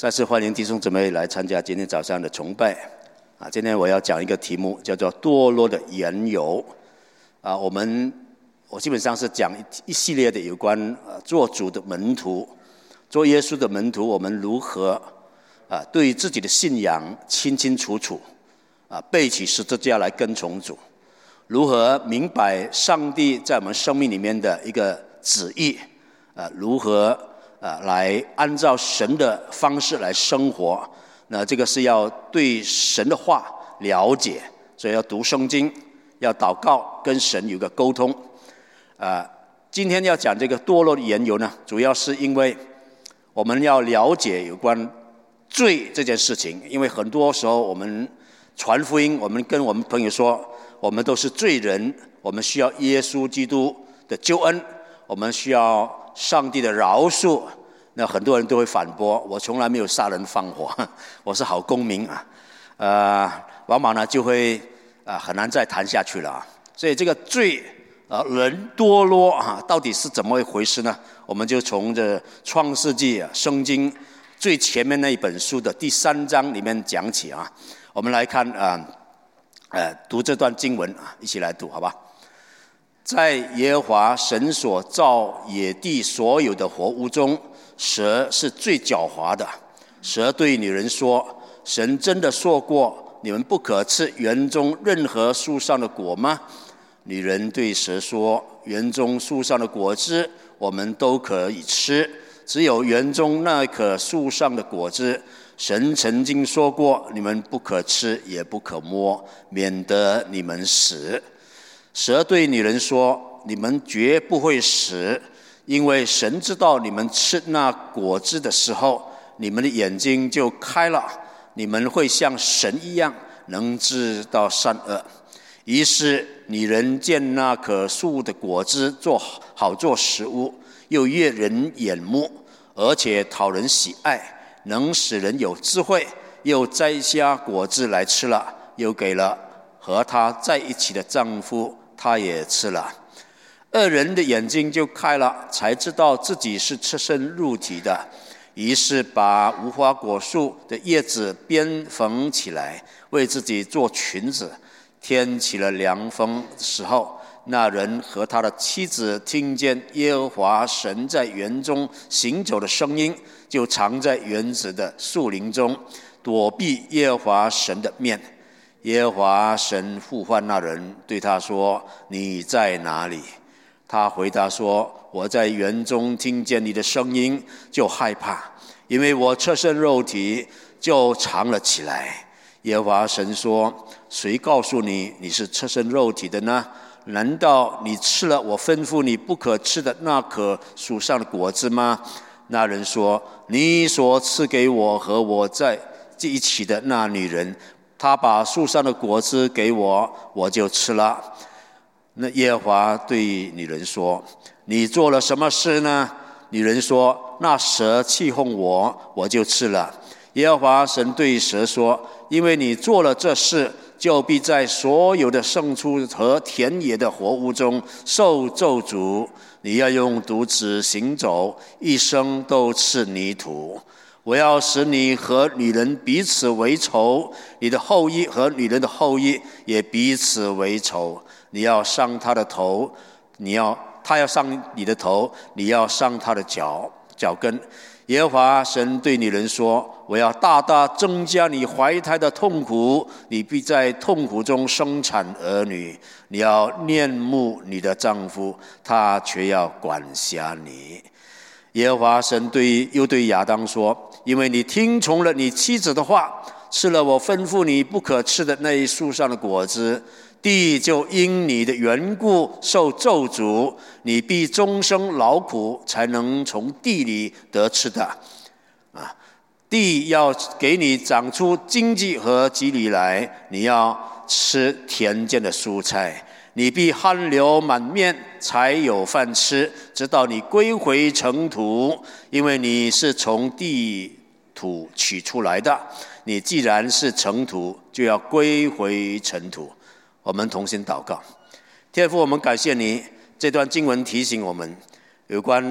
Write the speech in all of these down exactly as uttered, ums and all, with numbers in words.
再次欢迎弟兄姊妹来参加今天早上的崇拜。啊，今天我要讲一个题目，叫做堕落的缘由。啊，我们我基本上是讲一一系列的有关呃做主的门徒，做耶稣的门徒，我们如何啊对自己的信仰清清楚楚，啊背起十字架来跟从主，如何明白上帝在我们生命里面的一个旨意，啊如何啊来按照神的方式来生活。那这个是要对神的话了解，所以要读圣经，要祷告，跟神有个沟通。呃，今天要讲这个堕落的缘由呢，主要是因为我们要了解有关罪这件事情。因为很多时候我们传福音，我们跟我们朋友说，我们都是罪人，我们需要耶稣基督的救恩，我们需要上帝的饶恕。那很多人都会反驳，我从来没有杀人放火，我是好公民啊，呃，往往呢就会啊、呃、很难再谈下去了啊。所以这个罪啊、呃、人堕落啊，到底是怎么一回事呢？我们就从这创世纪啊圣经最前面那一本书的第三章里面讲起啊。我们来看啊呃, 呃读这段经文啊，一起来读好吧。在耶和华神所造野地所有的活物中，蛇是最狡猾的。蛇对女人说：神真的说过，你们不可吃园中任何树上的果吗？女人对蛇说：园中树上的果子我们都可以吃，只有园中那棵树上的果子，神曾经说过，你们不可吃也不可摸，免得你们死。蛇对女人说：你们绝不会死，因为神知道你们吃那果子的时候，你们的眼睛就开了，你们会像神一样，能知道善恶。于是女人见那棵树的果子做好做食物，又悦人眼目，而且讨人喜爱，能使人有智慧，又摘下果子来吃了，又给了和她在一起的丈夫，他也吃了。二人的眼睛就开了，才知道自己是赤身入体的，于是把无花果树的叶子编缝起来，为自己做裙子。天起了凉风的时候，那人和他的妻子听见耶和华神在园中行走的声音，就藏在园子的树林中，躲避耶和华神的面。耶和华神呼唤那人，对他说：你在哪里？他回答说：我在园中听见你的声音，就害怕，因为我赤身肉体，就藏了起来。耶和华神说：谁告诉你你是赤身肉体的呢？难道你吃了我吩咐你不可吃的那棵树上的果子吗？那人说：你所赐给我和我在一起的那女人，他把树上的果子给我，我就吃了。那耶和华对女人说：你做了什么事呢？女人说：那蛇欺哄我，我就吃了。耶和华神对蛇说：因为你做了这事，就必在所有的牲畜和田野的活物中受咒诅。你要用肚子行走，一生都吃泥土。我要使你和女人彼此为仇，你的后裔和女人的后裔也彼此为仇。你要伤她的头，你要她要伤你的头，你要伤她的脚脚跟。耶和华神对女人说：我要大大增加你怀胎的痛苦，你必在痛苦中生产儿女。你要恋慕你的丈夫，他却要管辖你。耶和华神对又对亚当说：因为你听从了你妻子的话，吃了我吩咐你不可吃的那一树上的果子，地就因你的缘故受咒诅，你必终生劳苦，才能从地里得吃的。啊，地要给你长出荆棘和蒺藜来，你要吃田间的蔬菜。你必汗流满面，才有饭吃，直到你归回尘土，因为你是从地土取出来的。你既然是尘土，就要归回尘土。我们同心祷告。天父，我们感谢你，这段经文提醒我们有关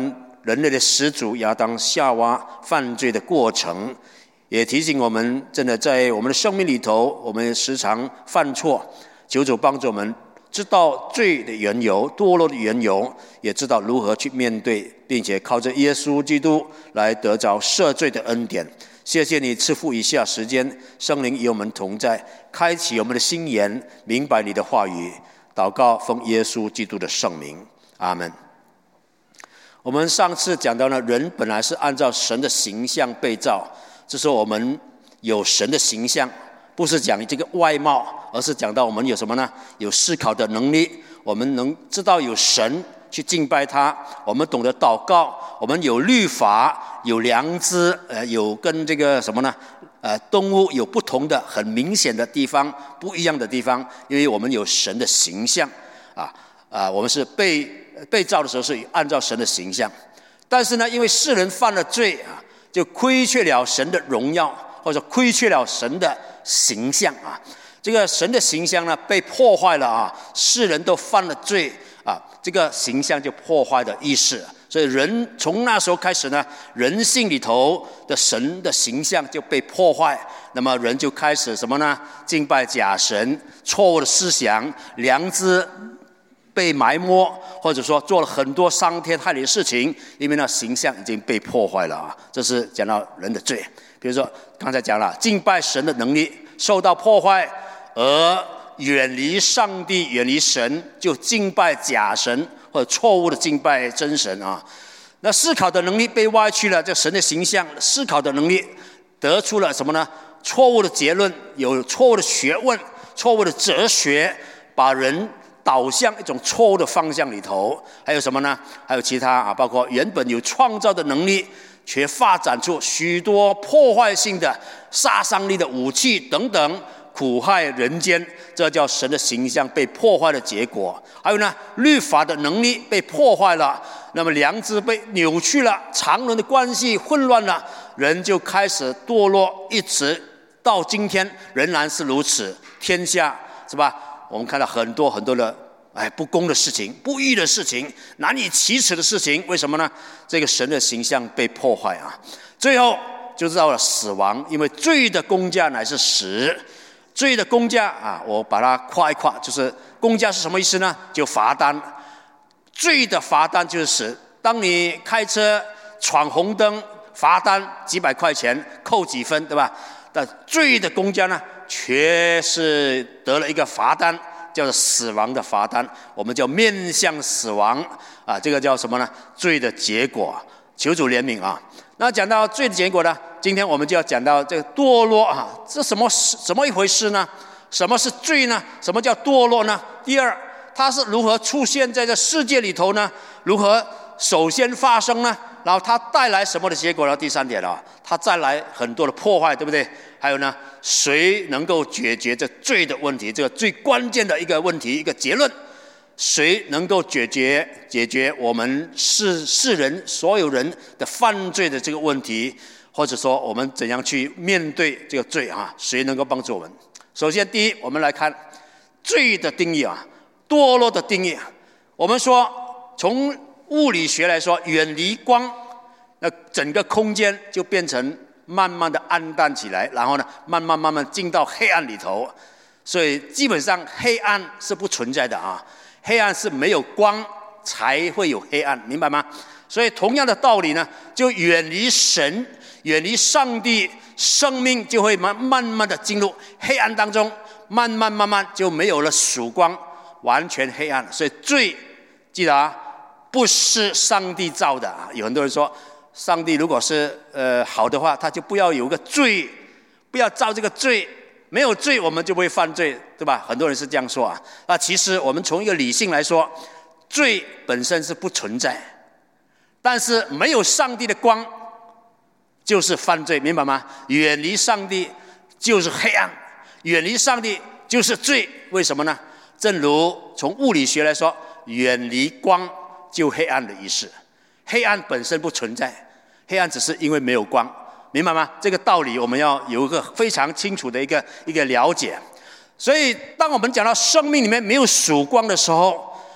人类的始祖亚当夏娃犯罪的过程，也提醒我们，真的在我们的生命里头，我们时常犯错，求主帮助我们知道罪的缘由、堕落的缘由，也知道如何去面对，并且靠着耶稣基督来得着赦罪的恩典。谢谢你赐福以下时间，圣灵与我们同在，开启我们的心眼，明白你的话语。祷告奉耶稣基督的圣名，阿们。我们上次讲到呢，人本来是按照神的形象被造，这是我们有神的形象，不是讲这个外貌，而是讲到我们有什么呢？有思考的能力，我们能知道有神去敬拜他，我们懂得祷告，我们有律法，有良知，呃，有跟这个什么呢？呃，动物有不同的、很明显的地方，不一样的地方，因为我们有神的形象啊啊，我们是被被造的时候是按照神的形象，但是呢，因为世人犯了罪啊，就亏缺了神的荣耀，或者亏缺了神的形象啊。这个神的形象呢被破坏了啊，世人都犯了罪啊，这个形象就破坏的意思。所以人从那时候开始呢，人性里头的神的形象就被破坏，那么人就开始什么呢？敬拜假神，错误的思想，良知被埋没，或者说做了很多伤天害理的事情，因为那形象已经被破坏了啊。这是讲到人的罪。比如说刚才讲了，敬拜神的能力受到破坏，而远离上帝，远离神，就敬拜假神或者错误的敬拜真神啊。那思考的能力被歪曲了，这神的形象，思考的能力得出了什么呢？错误的结论，有错误的学问，错误的哲学，把人导向一种错误的方向里头。还有什么呢？还有其他啊，包括原本有创造的能力，却发展出许多破坏性的、杀伤力的武器等等，苦害人间，这叫神的形象被破坏的结果。还有呢，律法的能力被破坏了，那么良知被扭曲了，常人的关系混乱了，人就开始堕落，一直到今天仍然是如此。天下是吧？我们看到很多很多的哎不公的事情、不义的事情、难以启齿的事情，为什么呢？这个神的形象被破坏啊！最后就到了死亡，因为罪的工价乃是死。罪的工价啊，我把它夸一夸，就是工价是什么意思呢？就罚单。罪的罚单就是死。当你开车闯红灯，罚单几百块钱，扣几分，对吧？但罪的工价呢，却是得了一个罚单，叫做死亡的罚单。我们叫面向死亡啊，这个叫什么呢？罪的结果。求主怜悯啊！那讲到罪的结果呢，今天我们就要讲到这个堕落啊，这什么什么一回事呢？什么是罪呢？什么叫堕落呢？第二，它是如何出现在这世界里头呢？如何首先发生呢？然后它带来什么的结果呢？第三点啊，它带来很多的破坏，对不对？还有呢，谁能够解决这罪的问题？这个最关键的一个问题，一个结论。谁能够解决解决我们世世人所有人的犯罪的这个问题，或者说我们怎样去面对这个罪啊？谁能够帮助我们？首先，第一，我们来看罪的定义啊，堕落的定义。我们说，从物理学来说，远离光，那整个空间就变成慢慢的暗淡起来，然后呢，慢慢慢慢进到黑暗里头。所以基本上黑暗是不存在的啊。黑暗是没有光才会有黑暗，明白吗？所以同样的道理呢，就远离神，远离上帝，生命就会慢慢慢的进入黑暗当中，慢慢慢慢就没有了曙光，完全黑暗。所以罪，记得啊，不是上帝造的啊。有很多人说，上帝如果是呃好的话，他就不要有个罪，不要造这个罪。没有罪，我们就不会犯罪，对吧？很多人是这样说啊。那其实我们从一个理性来说，罪本身是不存在，但是没有上帝的光就是犯罪，明白吗？远离上帝就是黑暗，远离上帝就是罪。为什么呢？正如从物理学来说，远离光就黑暗的意思。黑暗本身不存在，黑暗只是因为没有光。明白吗？这个道理我们要有一个非常清楚的一个一个了解。所以，当我们讲到生命里面没有曙光的时候，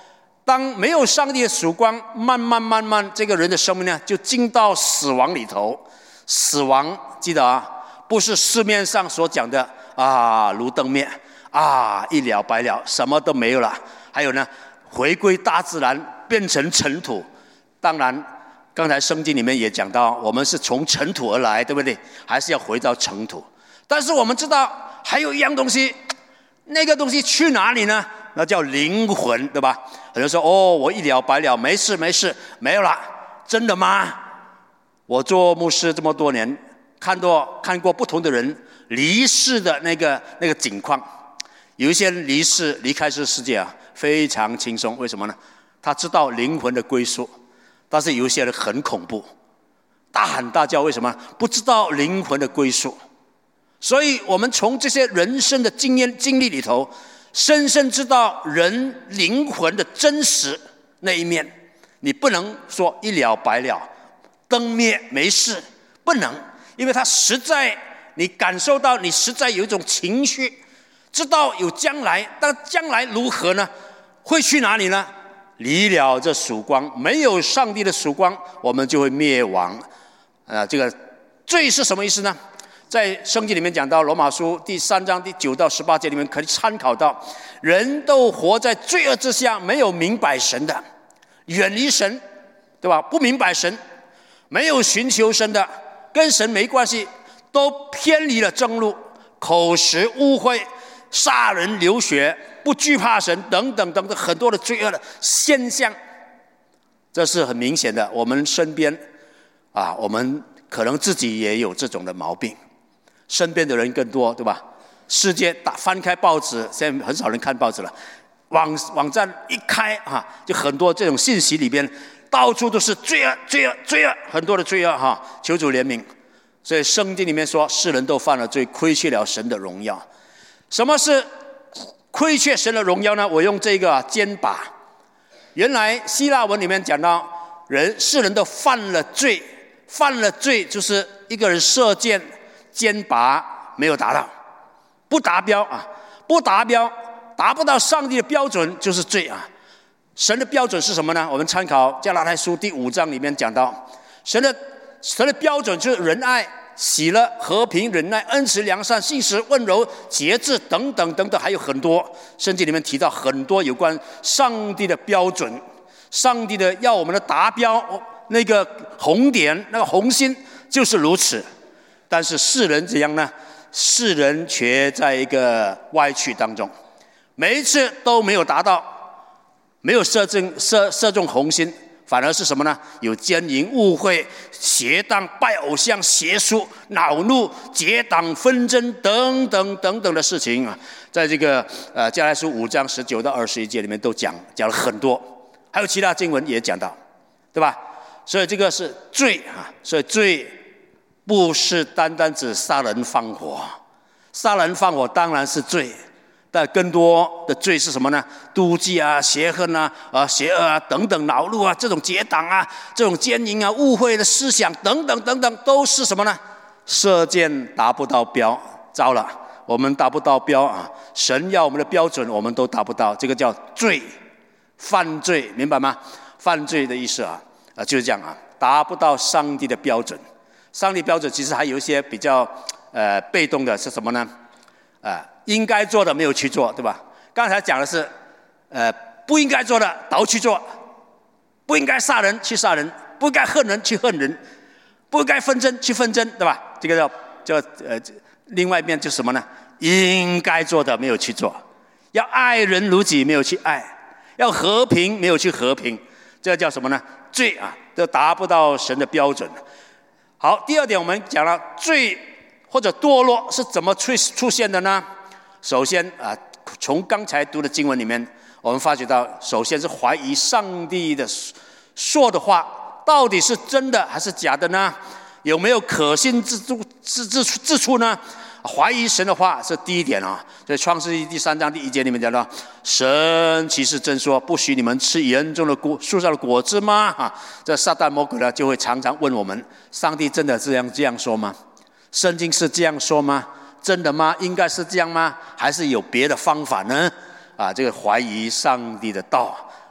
当没有上帝的曙光，慢慢慢慢，这个人的生命呢，就进到死亡里头。死亡，记得啊，不是市面上所讲的啊，如灯灭啊，一了百了，什么都没有了。还有呢，回归大自然，变成尘土。当然，刚才圣经里面也讲到，我们是从尘土而来，对不对？还是要回到尘土。但是我们知道，还有一样东西，那个东西去哪里呢？那叫灵魂，对吧？很多人说，哦，我一了百了，没事没事，没有了。真的吗？我做牧师这么多年，看过看过不同的人离世的那个那个景况。有一些人离世离开这世界啊，非常轻松，为什么呢？他知道灵魂的归宿。但是有一些人很恐怖，大喊大叫，为什么？不知道灵魂的归宿。所以我们从这些人生的经验经历里头，深深知道人灵魂的真实那一面。你不能说一了百了，灯灭没事，不能，因为他实在，你感受到，你实在有一种情绪，知道有将来，但将来如何呢？会去哪里呢？离了这曙光，没有上帝的曙光，我们就会灭亡。啊，这个罪是什么意思呢？在圣经里面讲到，罗马书第三章第九到十八节里面可以参考到，人都活在罪恶之下，没有明白神的，远离神，对吧？不明白神，没有寻求神的，跟神没关系，都偏离了正路，口实污秽，杀人流血，不惧怕神，等等等等，很多的罪恶的现象，这是很明显的。我们身边啊，我们可能自己也有这种的毛病，身边的人更多，对吧？世界打翻开报纸，现在很少人看报纸了，网网站一开啊，就很多这种信息里边，到处都是罪恶，罪恶，罪恶，很多的罪恶哈！求主怜悯。所以圣经里面说，世人都犯了罪，亏缺了神的荣耀。什么是亏缺神的荣耀呢？我用这个箭靶。原来希腊文里面讲到，人世人都犯了罪，犯了罪就是一个人射箭，箭靶没有达到，不达标啊，不达标，达不到上帝的标准就是罪啊。神的标准是什么呢？我们参考加拉太书第五章里面讲到，神的神的标准就是仁爱、喜乐、和平、忍耐、恩慈、良善、信实、温柔、节制等等等等，还有很多。圣经里面提到很多有关上帝的标准，上帝的要我们的达标，那个红点，那个红心就是如此。但是世人怎样呢？世人却在一个歪曲当中，每一次都没有达到，没有射中射射中红心，反而是什么呢？有奸淫、误会、邪荡、拜偶像、邪术、恼怒、结党纷争等等等等的事情啊，在这个呃加拉太书五章十九到二十一节里面都讲讲了很多，还有其他经文也讲到，对吧？所以这个是罪啊，所以罪不是单单指杀人放火，杀人放火当然是罪。但更多的罪是什么呢？妒忌啊、邪恨啊、啊邪恶啊等等，恼怒啊，这种结党啊、这种奸淫啊、误会的思想等等等等，都是什么呢？射箭达不到标，糟了，我们达不到标啊！神要我们的标准，我们都达不到，这个叫罪，犯罪，明白吗？犯罪的意思啊，啊就是这样啊，达不到上帝的标准。上帝标准其实还有一些比较呃被动的，是什么呢？啊、呃。应该做的没有去做，对吧？刚才讲的是，呃，不应该做的倒去做，不应该杀人去杀人，不应该恨人去恨人，不应该纷争去纷争，对吧？这个叫叫呃，另外一面就是什么呢？应该做的没有去做，要爱人如己没有去爱，要和平没有去和平，这个叫什么呢？罪啊，都达不到神的标准。好，第二点我们讲了罪或者堕落是怎么出出现的呢？首先啊，从刚才读的经文里面，我们发觉到，首先是怀疑上帝的说的话到底是真的还是假的呢？有没有可信之处之之之处呢？怀疑神的话是第一点啊。所以创世纪第三章第一节里面讲到，神其实真说，不许你们吃园中的果树上的果子吗？啊，这撒旦魔鬼呢就会常常问我们：上帝真的这样这样说吗？圣经是这样说吗？真的吗？应该是这样吗？还是有别的方法呢？啊，这个怀疑上帝的道，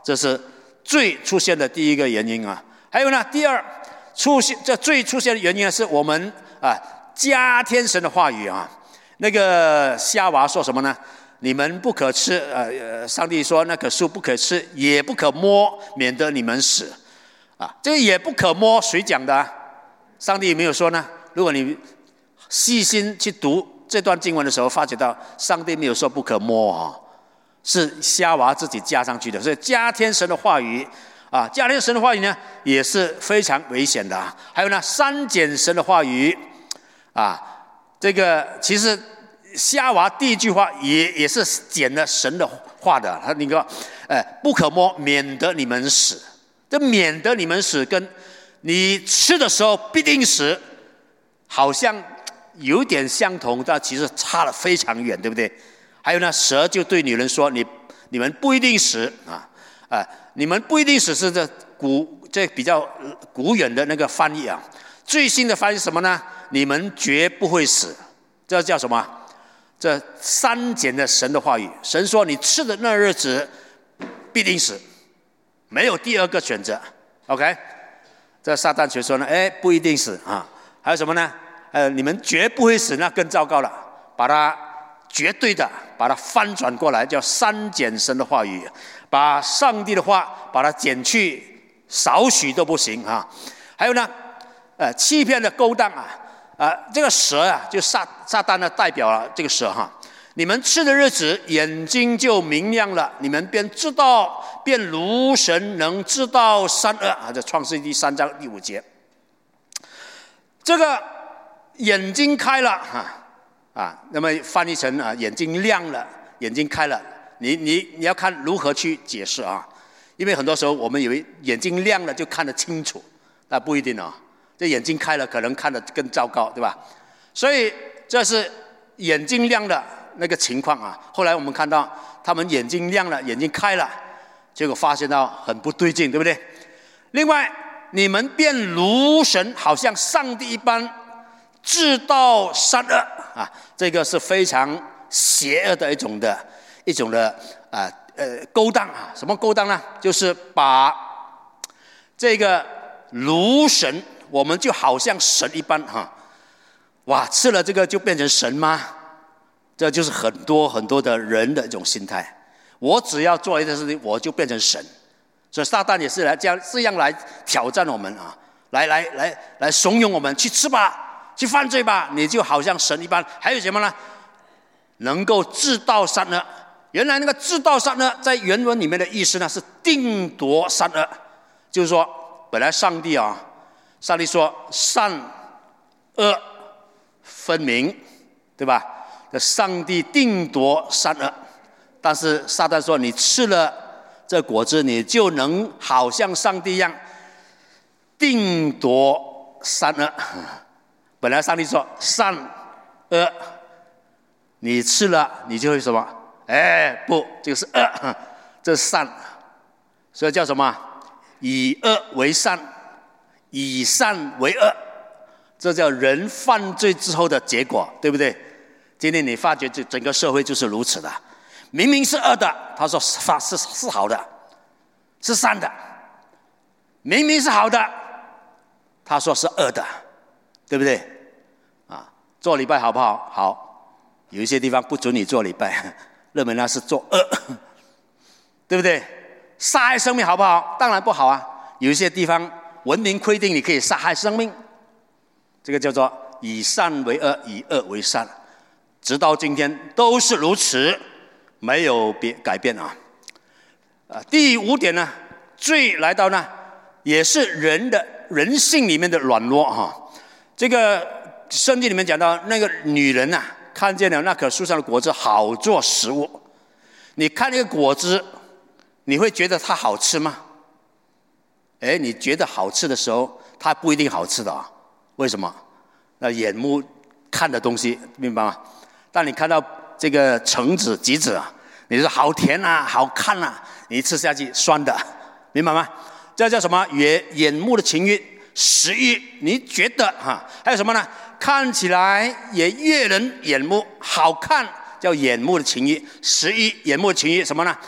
这是罪出现的第一个原因啊。还有呢，第二出现这罪出现的原因呢，是我们啊加添神的话语啊。那个夏娃说什么呢？你们不可吃，呃呃，上帝说那棵树不可吃，也不可摸，免得你们死。啊，这个也不可摸，谁讲的啊？上帝有没有说呢？如果你细心去读这段经文的时候，发觉到上帝没有说不可摸啊，是夏娃自己加上去的。所以加添神的话语啊，加添神的话语呢，也是非常危险的啊。还有呢，删减神的话语啊，这个其实夏娃第一句话也也是减了神的话的。他那个，呃，不可摸，免得你们死。这免得你们死，跟你吃的时候必定死，好像有点相同，但其实差得非常远，对不对？还有呢，蛇就对女人说：“你你们不一定死啊，啊、呃，你们不一定死是这古这比较古远的那个翻译啊。最新的翻译是什么呢？你们绝不会死，这叫什么？这删减的神的话语。神说：你吃的那日子必定死。”没有第二个选择 ，OK？ 这撒旦却说呢，哎，不一定死啊。还有什么呢？呃，你们绝不会死，那更糟糕了，把它绝对的把它翻转过来，叫删减神的话语，把上帝的话把它减去少许都不行啊。还有呢，呃，欺骗的勾当啊，啊、呃，这个蛇啊，就撒撒旦呢代表了这个蛇哈。你们吃的日子，眼睛就明亮了，你们便知道，便如神能知道善恶啊！这创世记第三章第五节，这个眼睛开了啊啊，那么翻译成啊眼睛亮了，眼睛开了，你你你要看如何去解释啊？因为很多时候我们以为眼睛亮了就看得清楚，那不一定啊。这眼睛开了，可能看得更糟糕，对吧？所以这是眼睛亮了。那个情况啊，后来我们看到他们眼睛亮了，眼睛开了，结果发现到很不对劲，对不对？另外，你们便如神，好像上帝一般，知道善恶啊，这个是非常邪恶的一种的一种的啊呃勾当啊。什么勾当呢？就是把这个如神，我们就好像神一般哈、啊，哇，吃了这个就变成神吗？这就是很多很多的人的一种心态。我只要做一件事情，我就变成神。所以撒旦也是来这样这样来挑战我们啊，来来来来怂恿我们去吃吧，去犯罪吧，你就好像神一般。还有什么呢？能够知道善恶。原来那个知道善恶，在原文里面的意思呢是定夺善恶，就是说，本来上帝啊，上帝说善恶分明，对吧？上帝定夺善恶，但是撒旦说你吃了这果子，你就能好像上帝一样定夺善恶。本来上帝说善恶，你吃了你就会什么？哎，不，这个是恶，这是善，所以叫什么？以恶为善，以善为恶，这叫人犯罪之后的结果，对不对？今天你发觉这整个社会就是如此的，明明是恶的，他说是是是好的，是善的；明明是好的，他说是恶的，对不对？啊，做礼拜好不好？好，有一些地方不准你做礼拜，认为那是做恶，对不对？杀害生命好不好？当然不好啊。有一些地方文明规定你可以杀害生命，这个叫做以善为恶，以恶为善。直到今天都是如此，没有别改变啊！啊，第五点呢，罪来到呢，也是人的人性里面的软弱哈、啊。这个圣经里面讲到，那个女人呐、啊，看见了那棵树上的果子好做食物。你看那个果子，你会觉得它好吃吗？哎，你觉得好吃的时候，它不一定好吃的啊。为什么？那眼目看的东西，明白吗？当你看到这个橙子、橘子啊，你说好甜啊，好看啊，你吃下去酸的，明白吗？这叫什么？眼眼目的情欲、食欲，你觉得哈、啊？还有什么呢？看起来也悦人眼目，好看，叫眼目的情欲；食欲，眼目的情欲什么呢？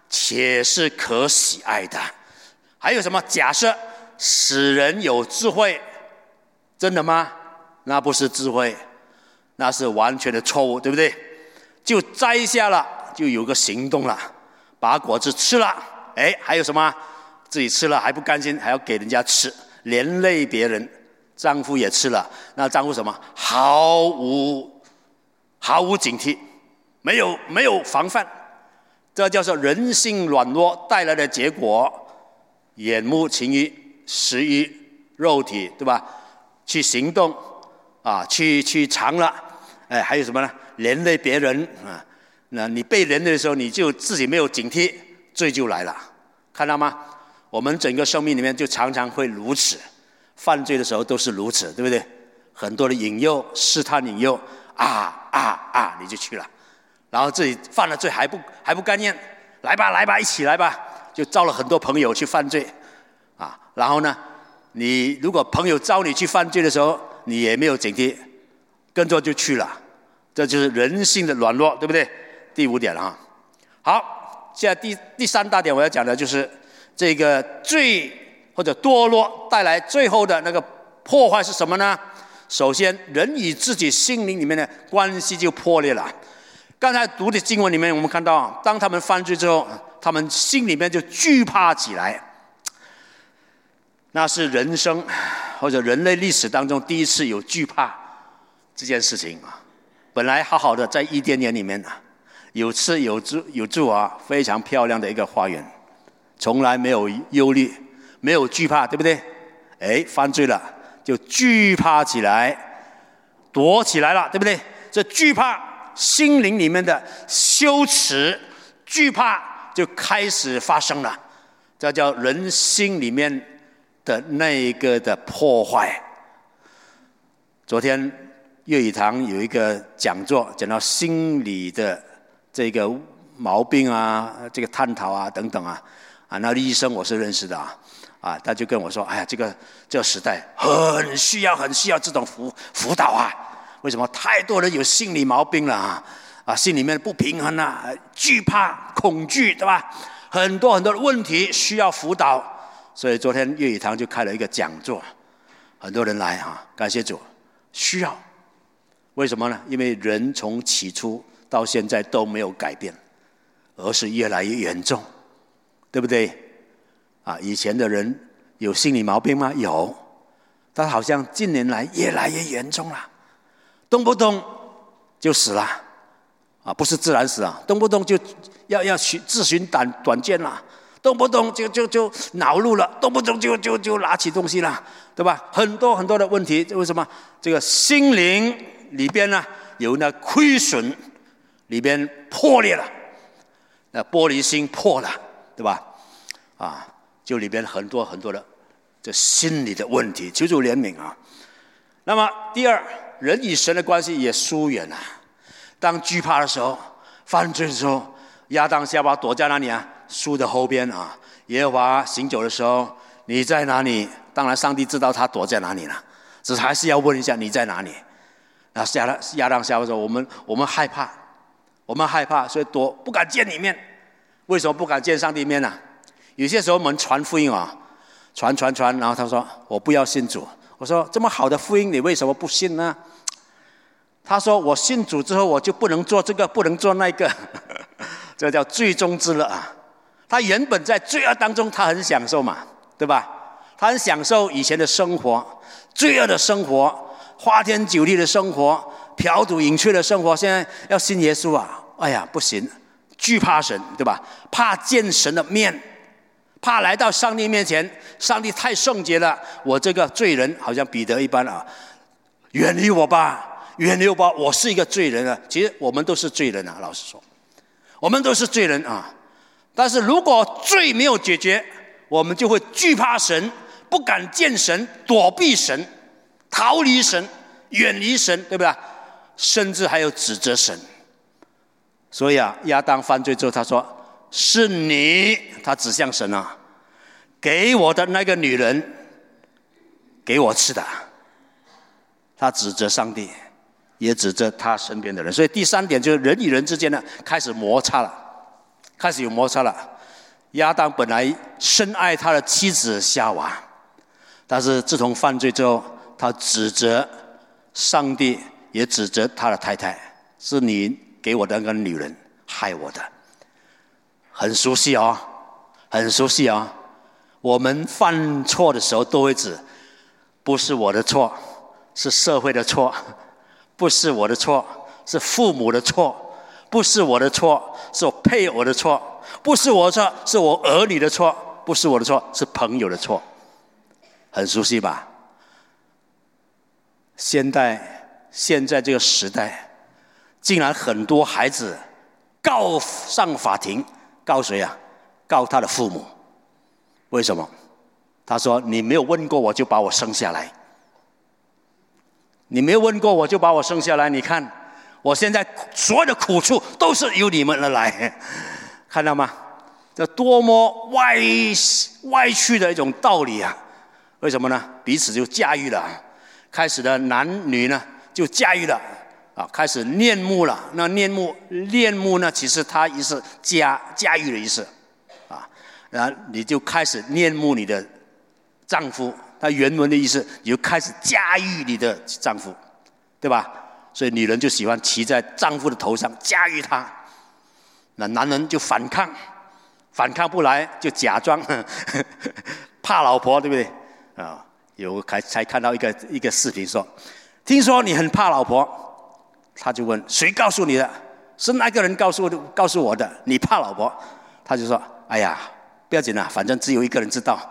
且是可喜爱的。还有什么？假设使人有智慧，真的吗？那不是智慧，那是完全的错误，对不对？就摘下了，就有个行动了，把果子吃了。哎，还有什么？自己吃了还不甘心，还要给人家吃，连累别人。丈夫也吃了，那丈夫什么？毫无毫无警惕，没有没有防范。这叫做人性软弱带来的结果，眼目情欲、食欲、肉体，对吧？去行动啊，去去尝了，哎，还有什么呢？连累别人啊。那你被连累的时候，你就自己没有警惕，罪就来了。看到吗？我们整个生命里面就常常会如此，犯罪的时候都是如此，对不对？很多的引诱、试探、引诱，啊啊啊，你就去了，然后自己犯了罪还不还不甘愿，来吧来吧，一起来吧，就招了很多朋友去犯罪，啊，然后呢，你如果朋友招你去犯罪的时候，你也没有警惕，跟着就去了，这就是人性的软弱，对不对？第五点了哈。好，现在第第三大点我要讲的就是这个罪或者堕落带来最后的那个破坏是什么呢？首先，人与自己心灵里面的关系就破裂了。刚才读的经文里面，我们看到，当他们犯罪之后，他们心里面就惧怕起来。那是人生或者人类历史当中第一次有惧怕这件事情啊。本来好好的在伊甸园里面啊，有吃有住有住啊，非常漂亮的一个花园，从来没有忧虑，没有惧怕，对不对？哎，犯罪了就惧怕起来，躲起来了，对不对？这惧怕心灵里面的羞耻，惧怕就开始发生了，这叫人心里面的那一个的破坏。昨天粤语堂有一个讲座，讲到心理的这个毛病啊，这个探讨啊等等啊，啊，那医生我是认识的啊，啊，他就跟我说，哎呀，这个这个时代很需要很需要这种辅辅导啊，为什么？太多人有心理毛病了啊，啊，心里面不平衡啊，惧怕、恐惧，对吧？很多很多的问题需要辅导，所以昨天粤语堂就开了一个讲座，很多人来啊，感谢主，需要。为什么呢？因为人从起初到现在都没有改变，而是越来越严重，对不对？啊，以前的人有心理毛病吗？有，但好像近年来越来越严重了，动不动就死了，啊，不是自然死啊，动不动就要要自寻短短见了，动不动就就就恼怒了，动不动就就就拿起东西了，对吧？很多很多的问题，为什么？这个心灵里边呢有那亏损，里边破裂了，那玻璃心破了，对吧？啊，就里边很多很多的这心理的问题，求主怜悯啊。那么第二，人与神的关系也疏远了。当惧怕的时候，犯罪的时候，亚当夏娃躲在哪里啊？树的后边啊。耶和华行走的时候，你在哪里？当然，上帝知道他躲在哪里了，只是还是要问一下你在哪里。那亚当亚当夏娃说：“我们我们害怕，我们害怕，所以躲，不敢见你面。为什么不敢见上帝面呢？有些时候我们传福音啊，传传传，然后他说我不要信主。我说这么好的福音，你为什么不信呢？他说我信主之后，我就不能做这个，不能做那个，这叫罪中之乐啊。他原本在罪恶当中，他很享受嘛，对吧？他很享受以前的生活，罪恶的生活，花天酒地的生活，嫖赌饮趣的生活。现在要信耶稣啊，哎呀，不行，惧怕神，对吧？怕见神的面，怕来到上帝面前，上帝太圣洁了，我这个罪人好像彼得一般啊，远离我吧，远离我吧，我是一个罪人啊。其实我们都是罪人啊，老实说，我们都是罪人啊。但是如果罪没有解决，我们就会惧怕神，不敢见神，躲避神，逃离神，远离神，对不对？甚至还有指责神。所以啊，亚当犯罪之后，他说是你，他指向神啊，给我的那个女人给我吃的。他指责上帝，也指责他身边的人。所以第三点就是人与人之间呢开始摩擦了，开始有摩擦了。 亚当本来深爱他的妻子夏娃，但是自从犯罪之后，他指责上帝，也指责他的太太，是你给我的那个女人害我的。很熟悉哦，很熟悉哦。我们犯错的时候都会指，不是我的错，是社会的错；不是我的错，是父母的错；不是我的错，是我配偶的错；不是我的错，是我儿女的错；不是我的错，是朋友的错。很熟悉吧？现代现在这个时代，竟然很多孩子告上法庭，告谁啊？告他的父母。为什么？他说：“你没有问过我就把我生下来，你没有问过我就把我生下来。你看，我现在所有的苦处都是由你们而来，看到吗？这多么歪歪曲的一种道理啊！为什么呢？彼此就驾驭了，开始的男女呢就驾驭了啊，开始恋慕了。那恋慕恋慕呢，其实它也是驾驾驭的意思。”然后你就开始恋慕你的丈夫，他原文的意思，你就开始驾驭你的丈夫，对吧？所以女人就喜欢骑在丈夫的头上驾驭他，那男人就反抗，反抗不来就假装呵呵怕老婆，对不对？啊，有才才看到一个一个视频说，听说你很怕老婆，他就问谁告诉你的？是那个人告诉告诉我的，你怕老婆？他就说，哎呀。不要紧啦，反正只有一个人知道。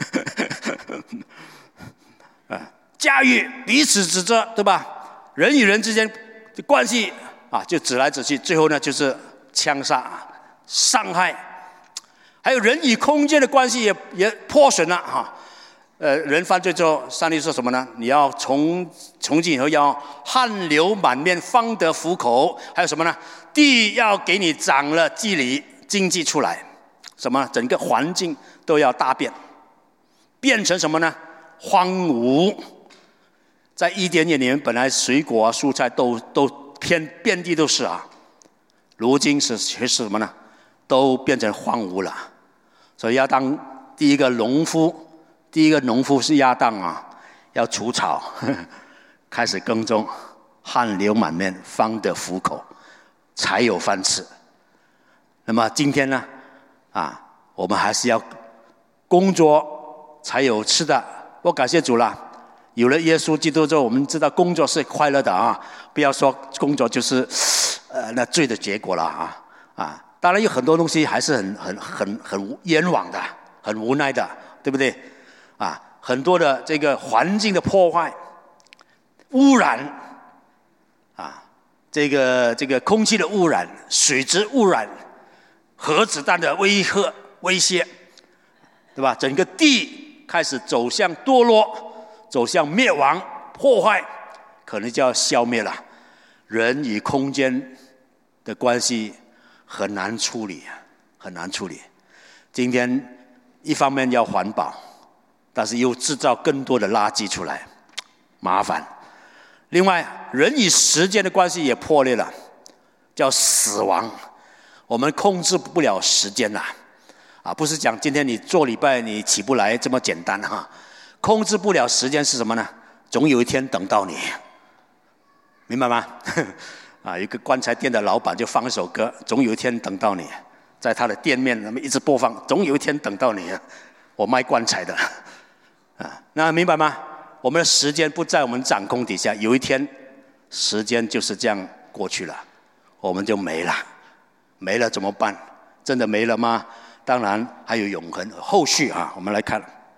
驾驭彼此指责，对吧？人与人之间的关系啊，就指来指去，最后呢就是枪杀、伤害，还有人与空间的关系也也破损了哈。呃，人犯罪之后，上帝说什么呢？你要从从今以后要汗流满面，方得糊口。还有什么呢？地要给你长了地理经济出来。什么？整个环境都要大变，变成什么呢？荒芜。在伊甸园里面，本来水果啊、蔬菜都都遍遍地都是啊，如今是是什么呢？都变成荒芜了。所以亚当第一个农夫，第一个农夫是亚当啊，要除草，呵呵开始耕种，汗流满面，方得糊口，才有饭吃。那么今天呢？啊，我们还是要工作才有吃的。我感谢主啦，有了耶稣基督之后，我们知道工作是快乐的啊！不要说工作就是呃那罪的结果了啊啊！当然有很多东西还是很很很很冤枉的，很无奈的，对不对？啊，很多的这个环境的破坏、污染啊，这个这个空气的污染、水质污染。核子弹的威吓威胁，对吧？整个地开始走向堕落，走向灭亡、破坏，可能就要消灭了。人与空间的关系很难处理，很难处理。今天一方面要环保，但是又制造更多的垃圾出来，麻烦。另外，人与时间的关系也破裂了，叫死亡。我们控制不了时间啦，啊，不是讲今天你做礼拜你起不来这么简单哈。控制不了时间是什么呢？总有一天等到你，明白吗？啊，有一个棺材店的老板就放一首歌，总有一天等到你，在他的店面那么一直播放，总有一天等到你。我卖棺材的，啊，那明白吗？我们的时间不在我们掌控底下，有一天时间就是这样过去了，我们就没了。没了怎么办？真的没了吗？当然还有永恒后续啊！我们来看，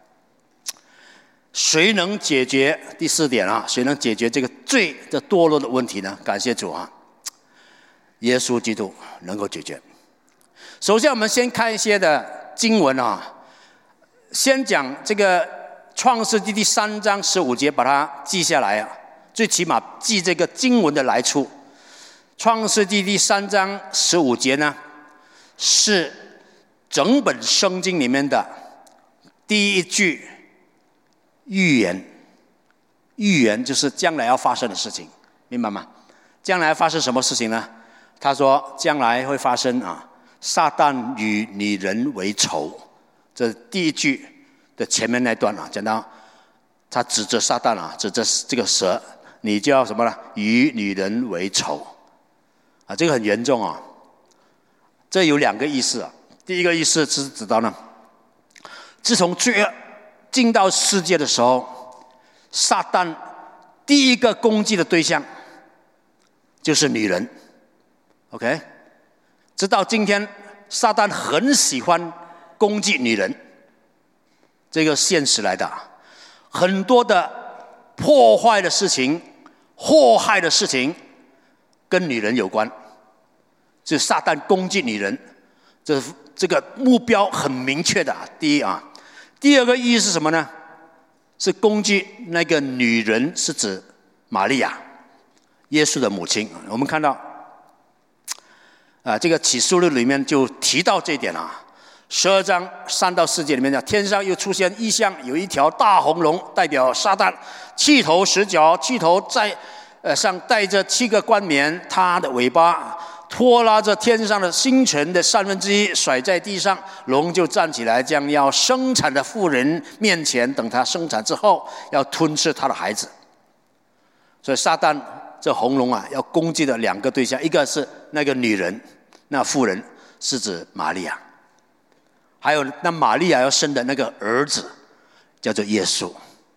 谁能解决第四点啊？谁能解决这个罪的堕落的问题呢？感谢主啊！耶稣基督能够解决。首先，我们先看一些的经文啊，先讲这个创世纪第三章十五节，把它记下来啊，最起码记这个经文的来处。创世纪第三章十五节呢，是整本圣经里面的第一句预言。预言就是将来要发生的事情，明白吗？将来发生什么事情呢？他说将来会发生啊， 撒旦与女人为仇，这第一句的前面那段啊，讲到他指着撒旦啊，指着这个蛇，你就要什么呢？与女人为仇啊，这个很严重啊。这有两个意思啊。第一个意思是指到呢，自从罪恶进到世界的时候，撒旦第一个攻击的对象就是女人。OK， 直到今天，撒旦很喜欢攻击女人，这个现实来的。很多的破坏的事情、祸害的事情，跟女人有关。是撒旦攻击女人，这这个目标很明确的。第一啊，第二个意义是什么呢？是攻击那个女人，是指玛利亚，耶稣的母亲。我们看到。啊，这个启示录里面就提到这一点啊。十二章三到四节里面讲，天上又出现异象，有一条大红龙，代表撒旦，七头十角，七头在呃上带着七个冠冕，它的尾巴拖拉着天上的星辰的三分之一，甩在地上，龙就站起来，将要生产的妇人面前，等她生产之后，要吞噬她的孩子。所以撒旦这红龙啊，要攻击的两个对象，一个是那个女人，那妇人是指玛利亚，还有那玛利亚要生的那个儿子叫做耶稣。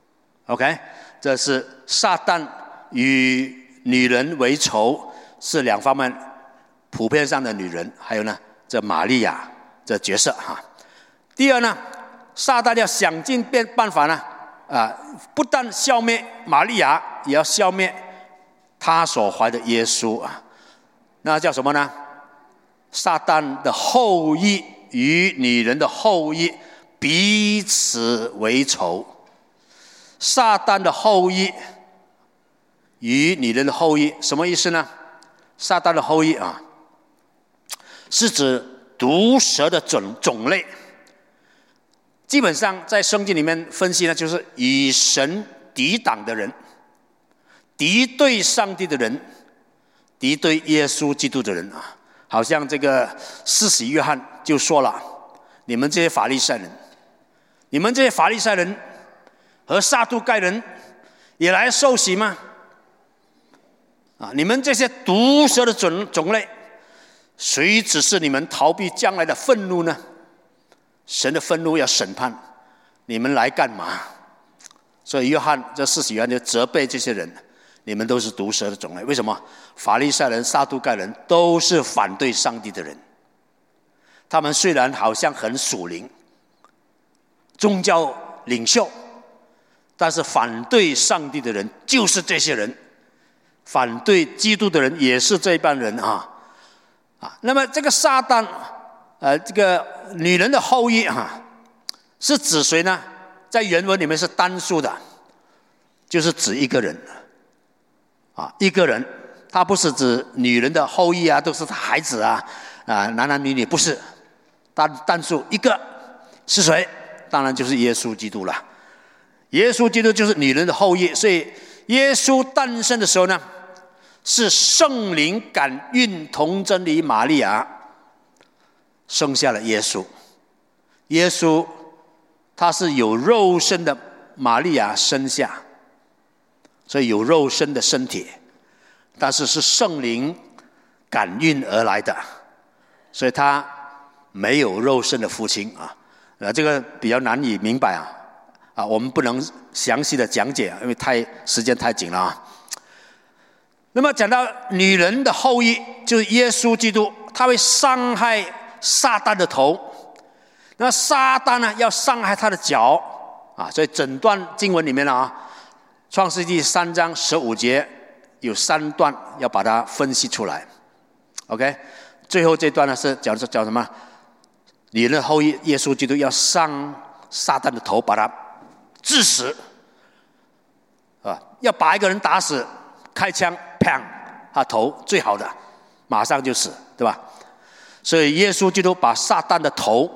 OK， 这是撒旦与女人为仇，是两方面普遍上的女人，还有呢这玛利亚这角色哈。第二呢，撒旦要想尽办法呢啊，不但消灭玛利亚，也要消灭他所怀的耶稣啊。那叫什么呢？撒旦的后裔与女人的后裔彼此为仇。撒旦的后裔与女人的后裔什么意思呢？撒旦的后裔啊，是指毒蛇的种种类。基本上在圣经里面分析呢，就是与神抵挡的人，敌对上帝的人，敌对耶稣基督的人啊。好像这个施洗约翰就说了，你们这些法利赛人，你们这些法利赛人和撒都该人也来受洗吗？啊，你们这些毒蛇的种种类，谁指示你们逃避将来的愤怒呢？神的愤怒要审判，你们来干嘛？所以约翰这施洗约翰就责备这些人，你们都是毒蛇的种类。为什么？法利赛人、撒都该人都是反对上帝的人，他们虽然好像很属灵、宗教领袖，但是反对上帝的人就是这些人，反对基督的人也是这一帮人啊啊！那么这个撒旦，呃，这个女人的后裔啊，是指谁呢？在原文里面是单数的，就是指一个人啊，一个人，他不是指女人的后裔啊，都是他孩子啊啊，男男女女，不是，单单数一个是谁？当然就是耶稣基督了。耶稣基督就是女人的后裔，所以耶稣诞生的时候呢，是圣灵感孕童真理玛利亚生下了耶稣。耶稣他是有肉身的玛利亚生下，所以有肉身的身体，但是是圣灵感孕而来的，所以他没有肉身的父亲啊。呃，这个比较难以明白啊。啊，我们不能详细的讲解，因为太时间太紧了啊。那么讲到女人的后裔，就是耶稣基督，他会伤害撒旦的头，那撒旦呢要伤害他的脚啊。所以整段经文里面啊，创世纪三章十五节有三段要把它分析出来。OK， 最后这段呢是讲讲什么？女人的后裔耶稣基督要伤撒旦的头，把他致死啊！要把一个人打死，开枪，砰，他头最好的，马上就死，对吧？所以耶稣基督把撒旦的头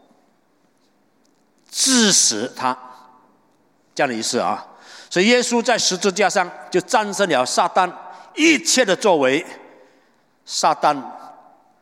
致死他，这样的意思啊。所以耶稣在十字架上就战胜了撒旦一切的作为。撒旦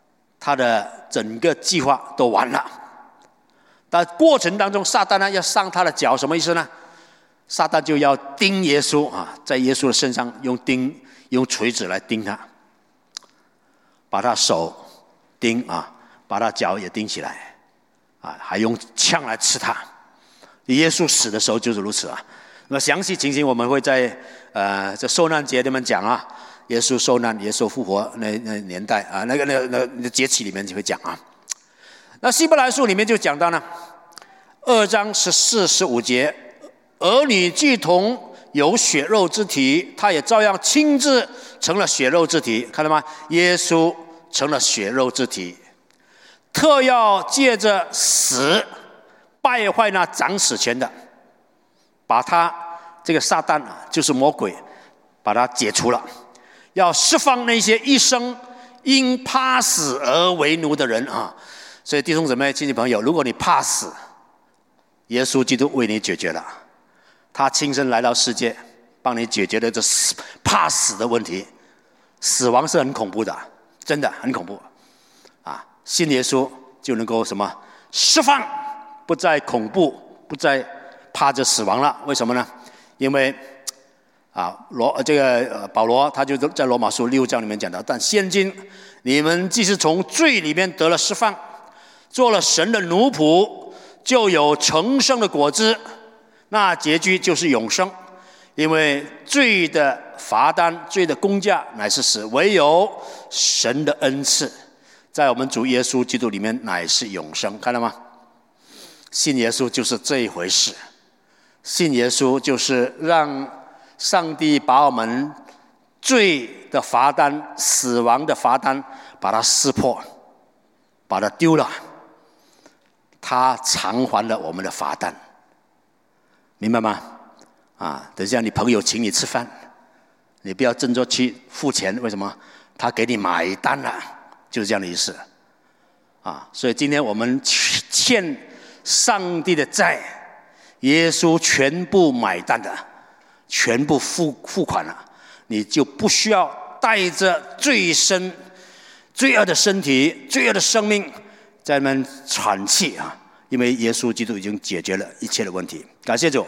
他的整个计划都完了。但过程当中，撒旦呢要上他的脚，什么意思呢？撒旦就要钉耶稣啊，在耶稣的身上用钉、用锤子来钉他，把他手钉啊，把他脚也钉起来啊，还用枪来刺他。耶稣死的时候就是如此啊。那详细情形我们会在呃这受难节里面讲啊，耶稣受难、耶稣复活那那年代啊，那个那那那节期里面就会讲啊。那希伯来书里面就讲到呢，二章十四、十五节，儿女既同有血肉之体，他也照样亲自成了血肉之体，看到吗？耶稣成了血肉之体，特要借着死败坏那掌死权的，把他这个撒旦啊，就是魔鬼，把他解除了，要释放那些一生因怕死而为奴的人啊。所以弟兄姊妹、亲戚朋友，如果你怕死，耶稣基督为你解决了，他亲身来到世界，帮你解决了这怕死的问题。死亡是很恐怖的，真的很恐怖啊！信耶稣就能够什么释放，不再恐怖，不再怕着死亡了。为什么呢？因为啊，罗这个呃保罗他就在罗马书六章里面讲到，但现今你们既是从罪里面得了释放，做了神的奴仆，就有成圣的果子，那结局就是永生。因为罪的罚单、罪的工价乃是死，唯有神的恩赐，在我们主耶稣基督里面乃是永生。看到吗？信耶稣就是这一回事，信耶稣就是让上帝把我们罪的罚单、死亡的罚单，把它撕破，把它丢了，他偿还了我们的罚单，明白吗？啊，等一下你朋友请你吃饭，你不要争着去付钱，为什么？他给你买单了，就是这样的意思。啊，所以今天我们欠上帝的债，耶稣全部买单的，全部付付款了，你就不需要带着罪身、罪恶的身体、罪恶的生命在那边喘气啊！因为耶稣基督已经解决了一切的问题。感谢主。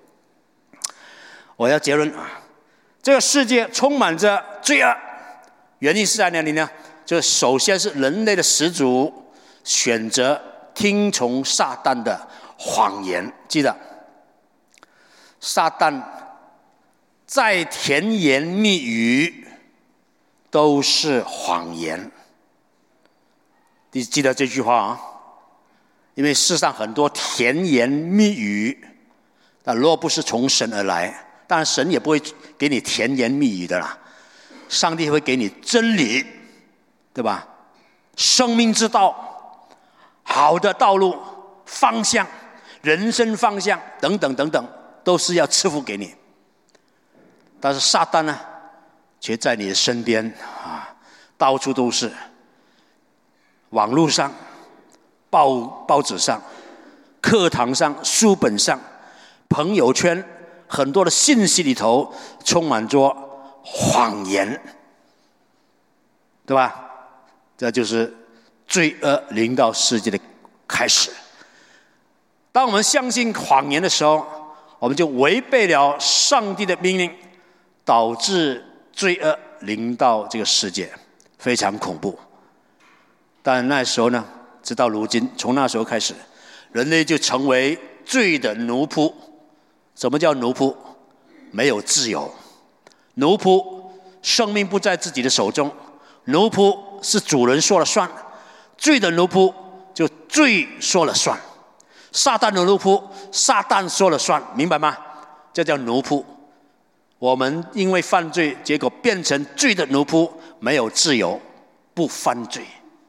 我要结论啊，这个世界充满着罪恶，原因是在哪里呢？就首先是人类的始祖选择听从撒旦的谎言。记得，撒旦再甜言蜜语都是谎言。你记得这句话啊？因为世上很多甜言蜜语，但若不是从神而来，当然神也不会给你甜言蜜语的啦，上帝会给你真理，对吧？生命之道，好的道路方向，人生方向等等等等，都是要赐福给你。但是撒旦呢，却在你的身边啊，到处都是，网络上、报报纸上、课堂上、书本上、朋友圈。很多的信息里头充满着谎言，对吧？这就是罪恶临到世界的开始。当我们相信谎言的时候，我们就违背了上帝的命令，导致罪恶临到这个世界，非常恐怖。但那时候呢，直到如今，从那时候开始，人类就成为罪的奴仆。什么叫奴仆？没有自由。奴仆生命不在自己的手中，奴仆是主人说了算。罪的奴仆就罪说了算，撒旦的奴仆撒旦说了算，明白吗？这叫奴仆。我们因为犯罪，结果变成罪的奴仆，没有自由，不犯罪。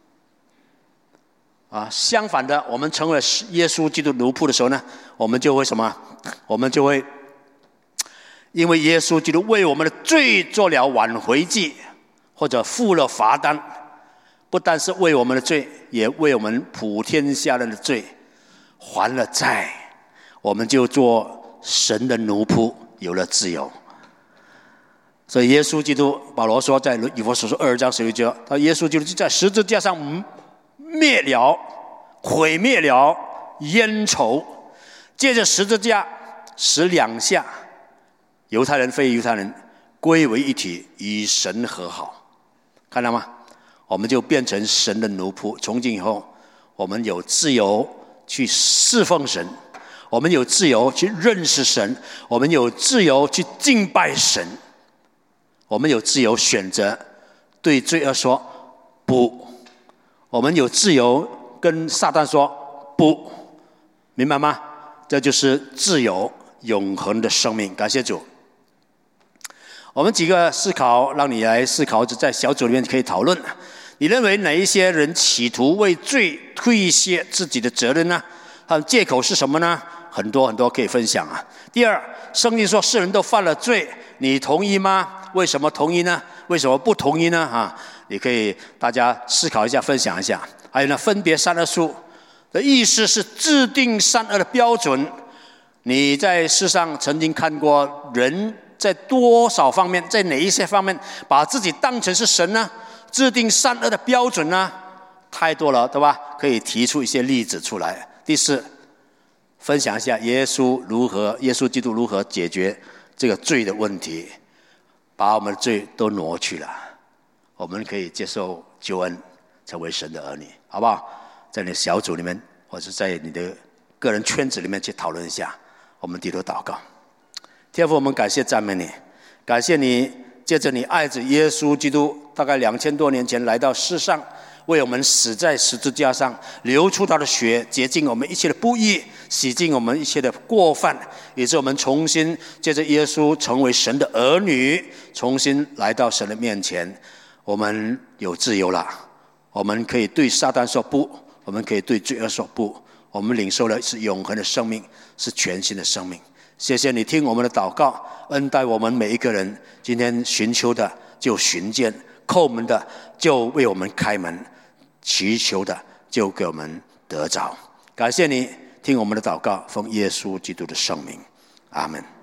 啊，相反的，我们成为耶稣基督奴仆的时候呢，我们就会什么？我们就会因为耶稣基督为我们的罪做了挽回祭，或者付了罚单，不但是为我们的罪，也为我们普天下人的罪还了债，我们就做神的奴仆，有了自由。所以耶稣基督，保罗说在以弗所书二章十六节，他耶稣基督就在十字架上灭了、毁灭了冤仇，借着十字架使两下犹太人非犹太人归为一体，与神和好。看到吗？我们就变成神的奴仆。从今以后，我们有自由去侍奉神，我们有自由去认识神，我们有自由去敬拜神，我们有自由选择对罪恶说不，我们有自由跟撒旦说不，明白吗？这就是自由永恒的生命。感谢主。我们几个思考，让你来思考，在小组里面可以讨论。你认为哪一些人企图为罪推卸自己的责任呢？他们借口是什么呢？很多很多可以分享啊。第二，圣经说世人都犯了罪，你同意吗？为什么同意呢？为什么不同意呢？啊，你可以大家思考一下，分享一下。还有呢，分别善恶树的意思是制定善恶的标准。你在世上曾经看过人在多少方面，在哪一些方面把自己当成是神呢？制定善恶的标准呢？太多了，对吧？可以提出一些例子出来。第四，分享一下耶稣如何，耶稣基督如何解决这个罪的问题，把我们的罪都挪去了，我们可以接受救恩，成为神的儿女，好不好？在你的小组里面，或者在你的个人圈子里面去讨论一下。我们低头祷告。天父，我们感谢赞美你，感谢你借着你爱子耶稣基督，大概两千多年前来到世上，为我们死在十字架上，流出他的血，洁净我们一切的不义，洗净我们一切的过犯，以致我们重新借着耶稣成为神的儿女，重新来到神的面前。我们有自由了，我们可以对撒旦说不，我们可以对罪恶说不，我们领受的是永恒的生命，是全新的生命。谢谢你听我们的祷告，恩待我们每一个人。今天寻求的就寻见，叩门的就为我们开门，祈求的就给我们得着。感谢你听我们的祷告，奉耶稣基督的圣名，阿们。